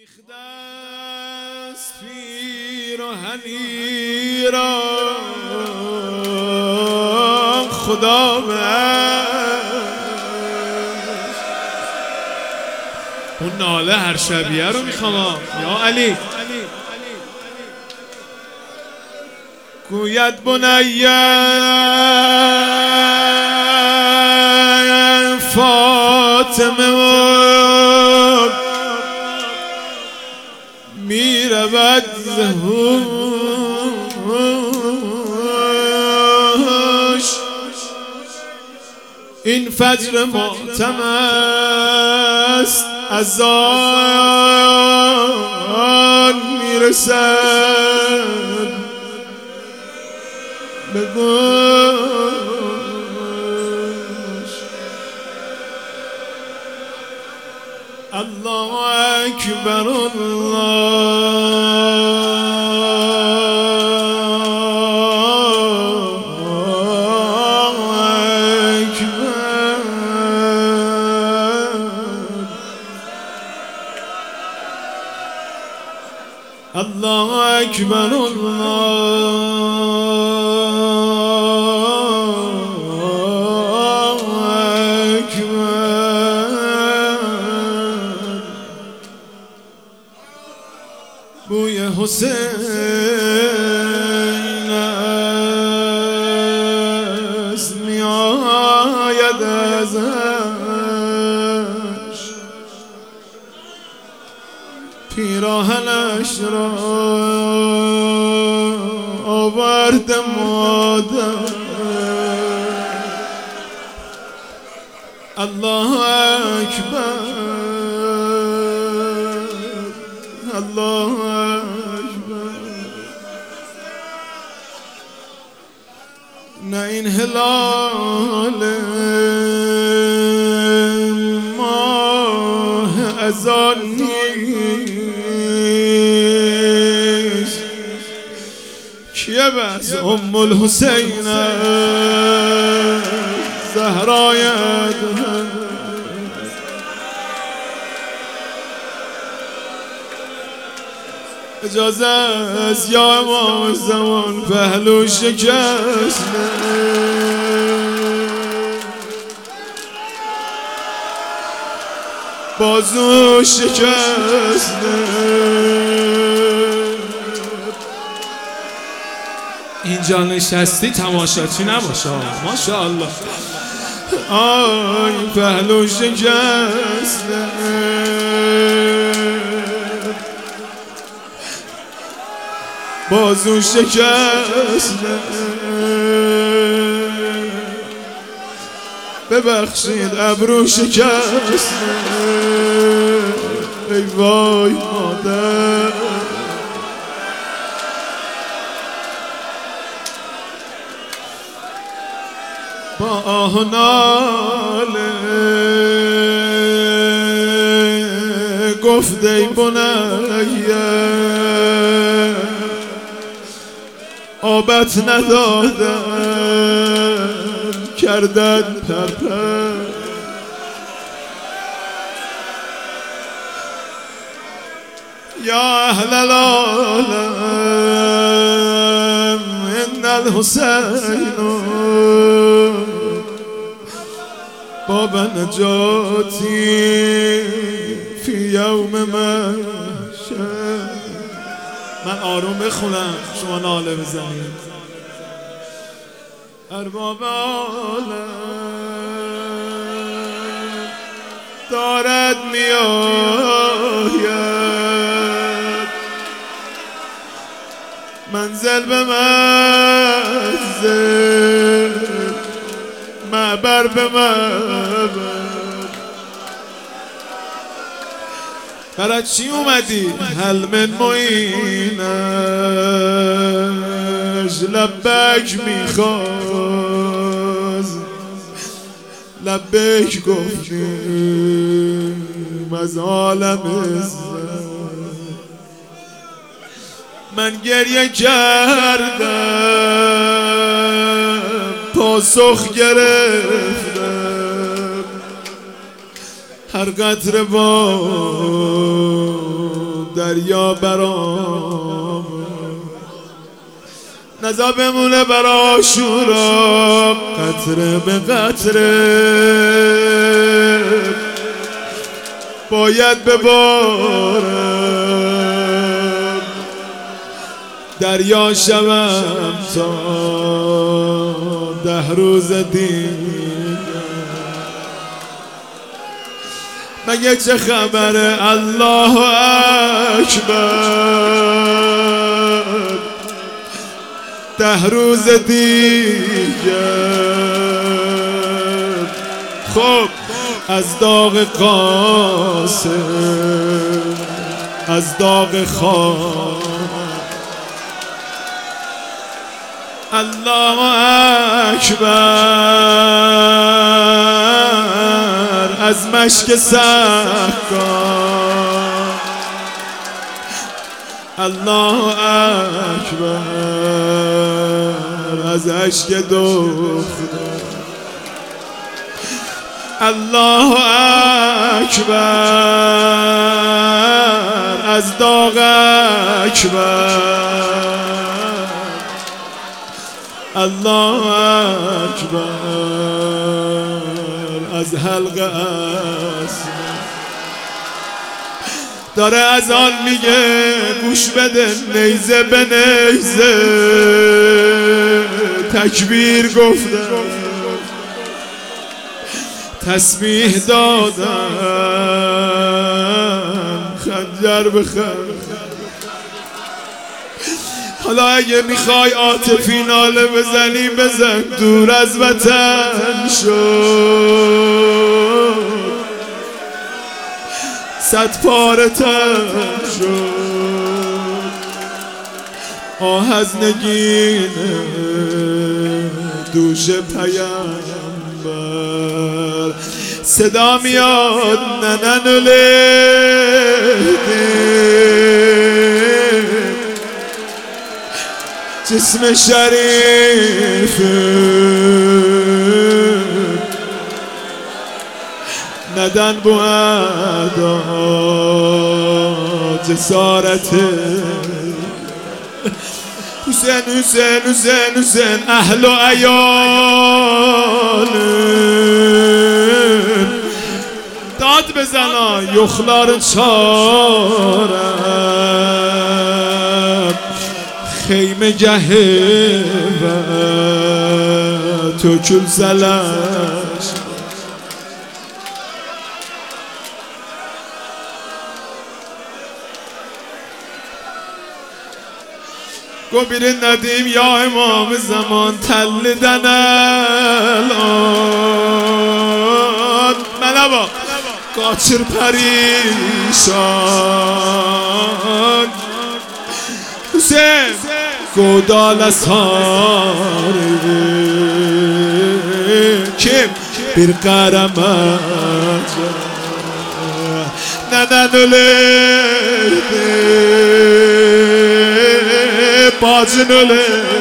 آمیخته است پیراهنی را خدا اون ناله هر شبیه رو میخوام یا علی گوید بنیه فاطمه میرود زهوش این فجر ماتم است از آن میرسد به گوش الله اکبر الله اکبر الله اکبر بوی حسین است میآید ازش پیراهنش را آورد مادر الله اکبر الله اکبر نه این هلال ماه از آن نیست کیه بس ام الحسین زهرای اجازه از یا امام زمان پهلو شکسته بازو شکسته اینجا نشستی تماشاچی نباشه ماشاءالله آی پهلو شکسته بازو شکسته ببخشید ابرو شکسته ای وای مادر با آه و ناله گفت ای بنیه آبت ندادم کردن پرپر یا اهل العالم ان الحسین باب نجاتی فی یوم محشر من آروم بخونم شما ناله بزنید ارباب عالم دارد میآید منزل به منزل معبر به معبر برای چی اومدی؟ هل من معینش لبک میخواست لبک گفتیم از عالم عزت من گریه کردم پاسخ گرفتم هر قطره باد دریا برام نزا بمونه برا عاشورا قطره به قطره باید ببارم دریا شوم تا 10 روز دیگه مگه چه خبره الله اکبر 10 روز دیگه خب از داغ قاسم از داغ خان الله اکبر از مشک سحکان الله اکبر از اشک دختر الله اکبر از داغ اکبر الله اکبر از حلق اسمر داره از آن میگه گوش بده نیزه به نیزه تکبیر گفتم تسبیح دادن خنجر به خنجر حالا اگه میخوای عاطفی ناله بزنی بزن دور از وطن شد 100 پاره تن شد آه از نگین دوش پیامبر صدا میاد جسم شریف ندن بوعدا جسارت حسین حسین حسین حسین اهل و عیال داد بزنا یخلار چارم خیمه گهه و تو کل زلش گو بیرین ندیم یا امام زمان تلدن الان ملبا قاچر پریشان حسین گودال ساری kim bir kahramanca neden öleydi bacın öleydi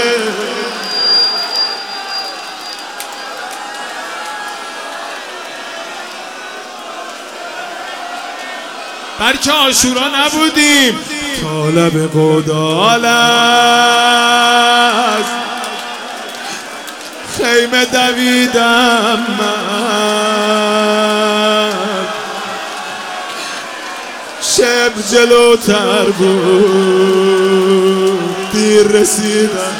belki Aşura نبودیم طالب گودال است خیمه دویدم من شب جلوتر بود دیر رسیدم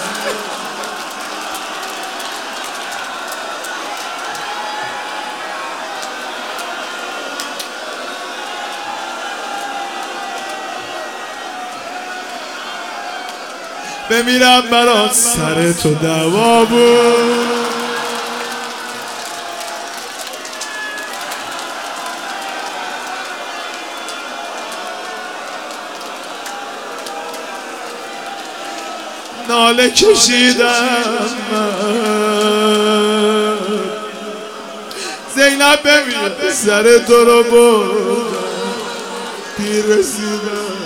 بمیرم برات سر تو دوا بود ناله کشیدم من زینب بمیر سر تو رو بردم دیر رسیدم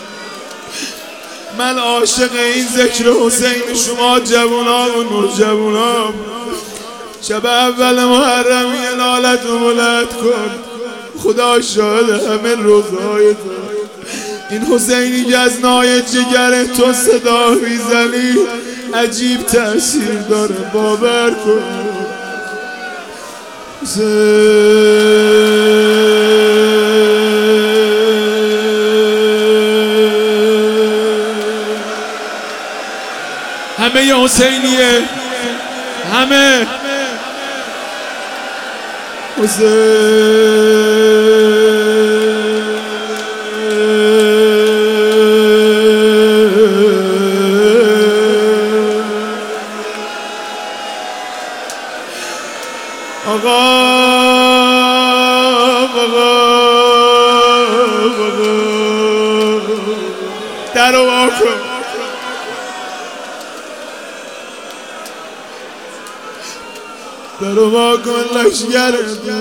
من عاشق این ذکر حسین شما جوونا و نوجوانا شب اول محرم یه نالت رو بلند کن خدا شاهد همه روزهای تو این حسینی که از نای جگر تو صدا میزنی عجیب تأثیر داره، باور کن. همه ی حسینیه، همه آقا در رو وا کن. در رو وا کن لشگر.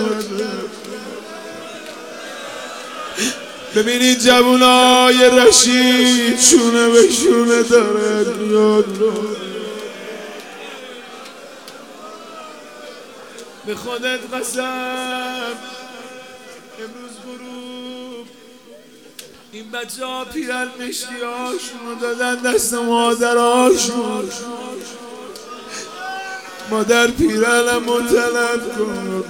ببینید جوانای رشید شونه به شونه دارد میاد. به خودت قسم امروز غروب این بچه ها پیرن مشتی هاشون دادن دست مادرهاشون. مادر پیرنم رو طلب کن،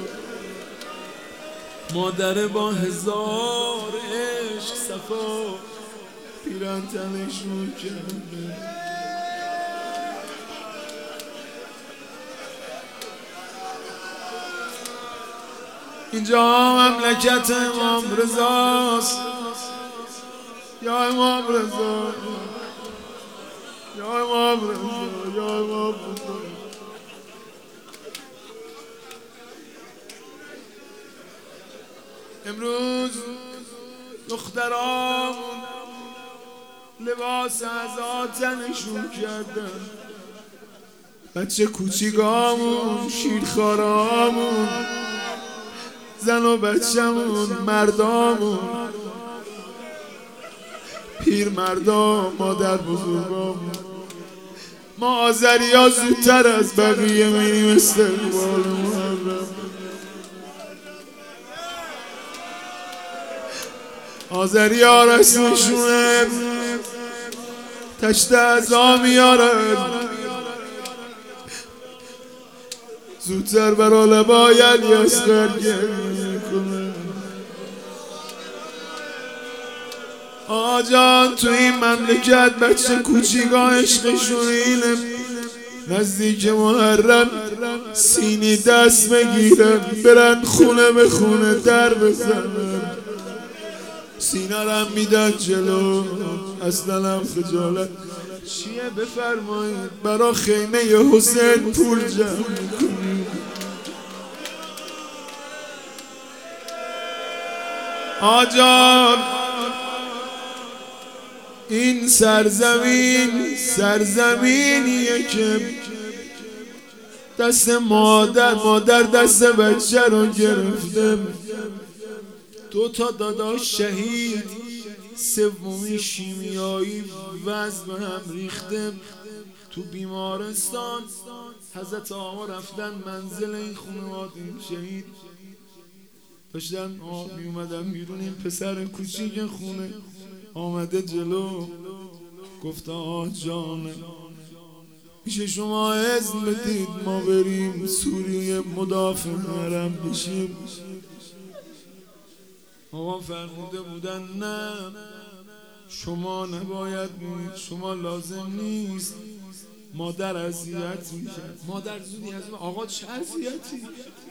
مادر با هزار عشق صفا پیرن تنشون کرده. اینجا مملکت امام رضاست. یا امام رضا، یا امام رضا، یا امام رضا. امروز دخترامون لباس عزا تنشون کردن، بچه کوچیکامون، شیرخوارامون، زن و بچه‌مون، مردامون، پیر مردا، مادر بزرگامون. ما آذری‌ها زودتر از بقیه میریم استقبال محرم. آذری‌ها رسمشونه تشت عزا میارن، زودتر برا لبای علی اصغر گریه کنه. آقا جان تو این مملکت بچه کوچیکا عشقشون اینه نزدیک محرم سینی دست بگیرن برن خونه به خونه در بزنن، سینه رم میدن جلو. اصلا هم خجالت چیه؟ بفرمایید برا خیمه حسین پول جمع کنید. آجان این سرزمینیه که دست مادر دست بچه رو گرفته. 2 داداش شهید، سومی شیمیایی وزن به هم ریخته تو بیمارستان. حضرت آقا رفتن منزل این خانواده شهید، داشتن می اومدن بیرون. این پسر کوچیک خونه آمده جلو، گفت آقا جان میشه شما اذن بدید ما بریم سوریه مدافع حرم بشیم؟ آقا فرموده بودن نه شما نباید برید، شما لازم نیست، مادر اذیت میشه. مادر زودی از آقا چه اذیتی؟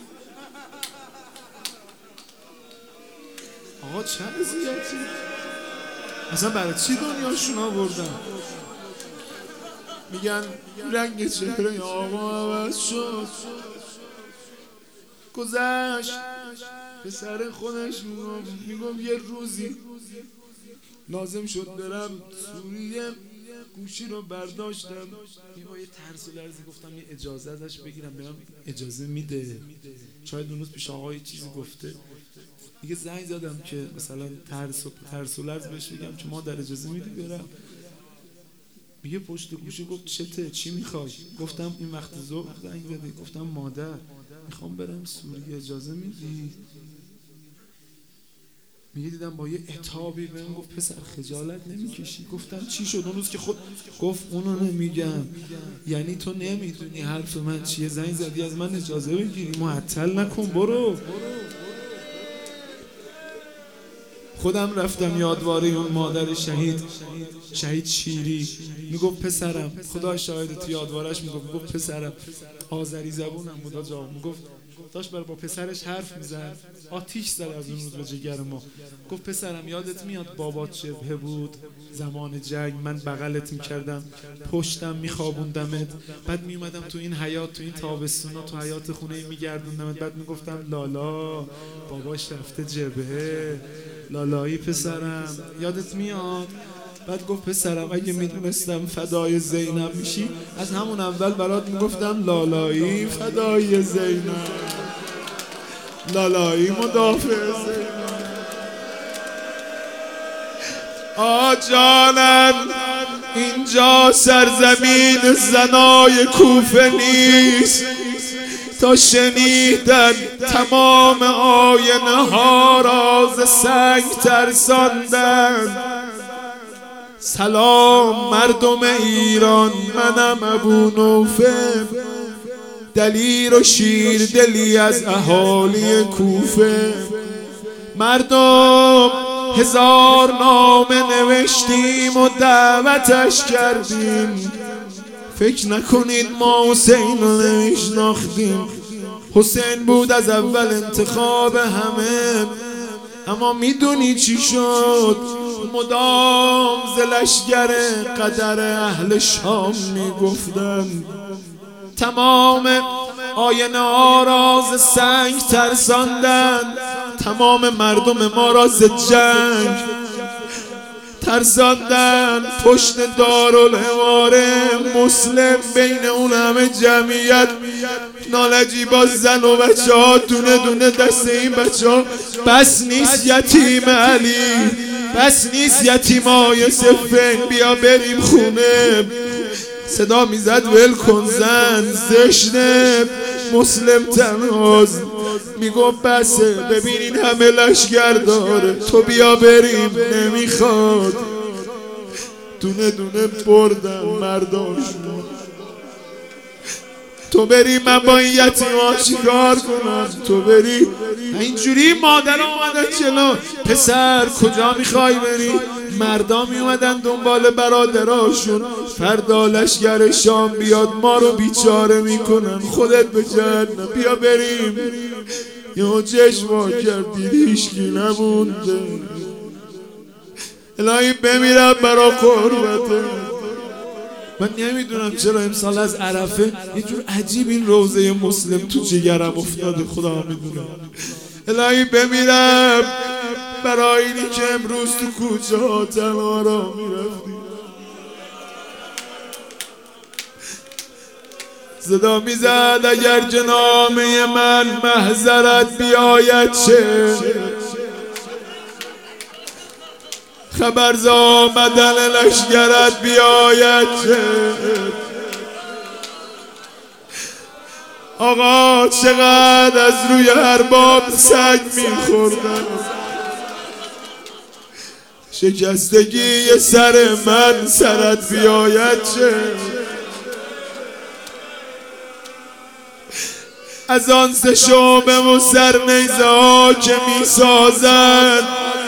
آقا چه اذیتی؟ اصلا برای چی دنیاشون آوردن؟ میگن رنگ چهره آقا عوض شد، گذشت. پسر خودش میگم یه روزی لازم شد برم سوریه، گوشی رو برداشتم با یه ترس و لرزی گفتم یه اجازه ازش بگیرم برم. اجازه میده، شاید اون روز پیش آقای چیزی گفته. دیگه زنگ زدم که مثلا ترس و لرز بهش بگم که ما در اجازه میدی برم. میگه پشت گوشی گفت چته؟ چی میخوای؟ گفتم این وقت ظهر زنگ زدی. گفتم مادر میخوام برم سوریه، اجازه میدی؟ میگه دیدم با یه عتابی بهم گفت پسر خجالت نمیکشی؟ گفتم چی شد اون روز که خود گفت اونو نمیگم، یعنی تو نمیدونی حرف من چیه، زنگ زدی از من اجازه بگیری، معطل نکن برو. خودم رفتم یادواره اون مادر شهید شیری، میگفت پسرم، خدا شاهد تو یادوارش میگفت پسرم آذری زبونم بود آجا، میگفت داشت با پسرش حرف میزد، آتیش زد از اون روز به جگر ما. گفت پسرم یادت میاد بابات جبهه بود زمان جنگ، من بغلت میکردم پشتم میخوابوندمت، بعد میومدم تو این حیات، تو این تابستونا تو حیات خونه میگردوندمت، بعد میگفتم لالا باباش رفته جبهه، لالایی پسرم یادت میاد؟ بعد گفت پسرم اگه میدونستم فدای زینب میشی از همون اول برات میگفتم لالایی فدای زینب، لالایی مدافع زینب. جانم اینجا سرزمین زنای کوفه نیست، تا شنیدن تمام آینه ها راز سنگ ترساندن. سلام مردم ایران، منم ابو نوفل، دلیر و شیر دلی از اهالی کوفه. مردم 1000 نامه نوشتیم و دعوتش کردیم، فکر نکنید ما حسین رو نمیشناختیم، حسین بود از اول انتخاب همه. اما میدونی چی شد؟ مدام ز لشگر قدر اهل شام میگفتن، تمام آینه ها را ز سنگ ترساندن، تمام مردم ما را ز جنگ ترساندن. پشت دارالحواره مسلم بین اون همه جمعیت نالجیبا زن و بچه ها دونه دونه دست این بچه ها. بس نیست یتیم علی، بس نیست یتیمای صفین، بیا بریم خونه. صدا میزد ول کن زن زشته، مسلم تنهاز میگفت بسه، ببینین همه لشگر داره، تو بیا بریم. نمیخواد، دونه دونه بردن مرداشون. تو بری من با این یتیما چیکار کنم؟ تو بری. اینجوری مادر اومدن جلو، پسر کجا میخوای بری؟ مردا میومدن دنبال برادراشون، فردا لشگر شام بیاد ما رو بیچاره میکنن، خودت به جهنم، بیا بریم. یه چشم کردید هیچکی نمونده، الهی بمیرم برا قربته. من نمیدونم چرا امسال از عرفه یه جور عجیب این روزه مسلم تو جگرم افتاده، خدا میدونه. الهی بمیرم برای اینی که امروز تو کوچه ها تنها را میرفتی. صدا میزد اگر جنامه من محضرت بیاید چه، خبر ز آمدن لشگرت بیاید چه. آقا چقدر از روی ارباب سگ میخوردن، شکستگی سر من سرت بیاید چه. از آن سه شعبه و سر نیزه ها که میسازند،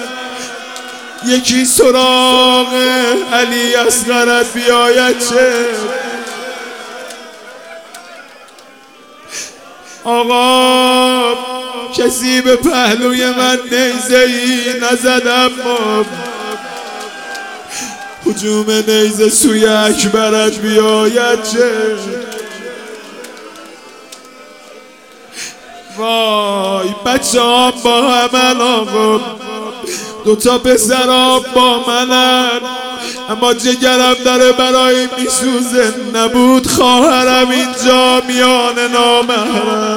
یکی سراغ علی اصغرت بیاید چه. آقا کسی به پهلوی من نیزه ای نزد، اما هجوم نیزه سوی اکبرت بیاید چه. وای بچه ها با همن، آقا دوتا پسرها با منن، اما جگرم داره برای میسوزه. نبود خواهرم اینجا میان نامحرم،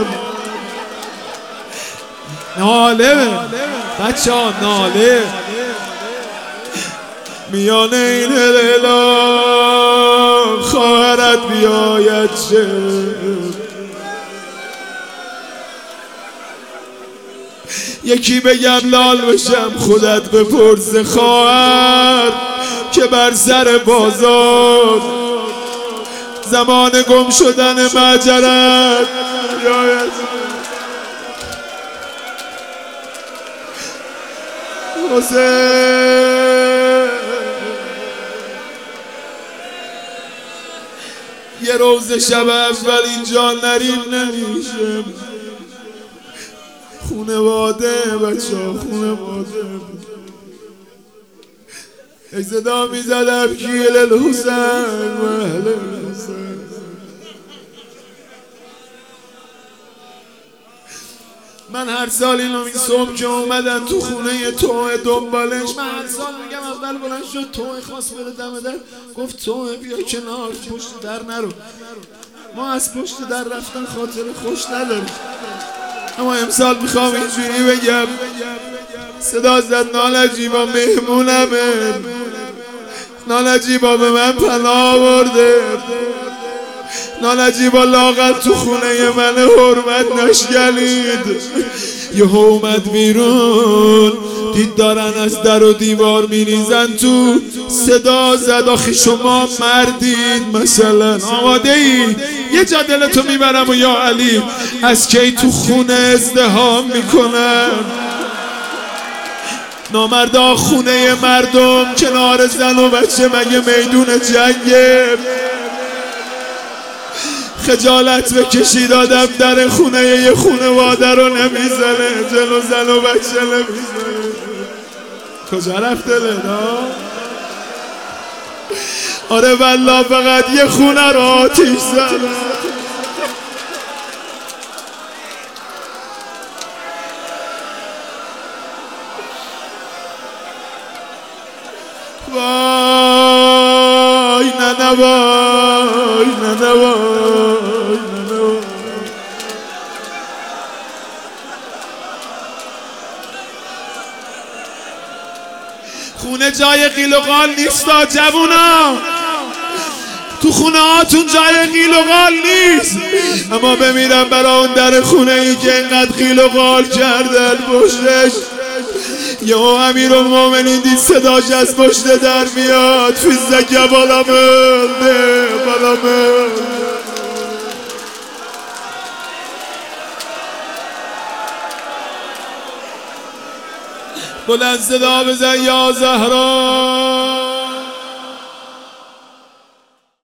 ناله بچه ها ناله میان این هلالا، خواهرت بیاید چه. یکی بگم لال بشم خودت بپرس خواهر که بر سر بازار زمان گم شدن مجرد حسین یه روز شب اول اینجا نریم نمیشه خونواده بچه ها خونواده ای صدا میزدم کیل الحسین و اهل الحسین من هر سال اینو این صبح که اومدن تو خونه توه دنبالش من هر سال میگم اول بلند شد توه خواست بره دم در گفت توه بیا کنار پشت در نرو ما از پشت در رفتن خاطر خوش نداریم اما امسال میخوام اینجوری بگم صدا زد نالجیبا مهمونمه نالجیبا به من پناه آورده نالجیبا لاغر تو خونه من حرمت نشگلید یه اومد بیرون دید دارن از در و دیوار میریزن تو صدا زد آخه شما مردید مثلا آماده ای یه جا دلتو میبرم و یا علی از کی تو خونه ازدحام میکنن نامردا خونه مردم کنار زن و بچه مگه میدون جنگه خجالت بکشید آدم در خونه یه خونواده رو نمیزنه جلو زن و بچه نمیزنه کجا رفته لینا؟ آره والله فقط یه خونه رو آتیش زنه وای نه وای نه وای نه خونه جای قیل و قال نیستا جوونا تو خونه هاتون جای قیل و قال نیست اما بمیرم برای اون در خونه ای که اینقدر قیل و قال کردن پشتش یه امیرالمومنین دید صداش از پشت در میاد فیزدک بالا مرده بالا مرده بلند صدا بزن یا زهرا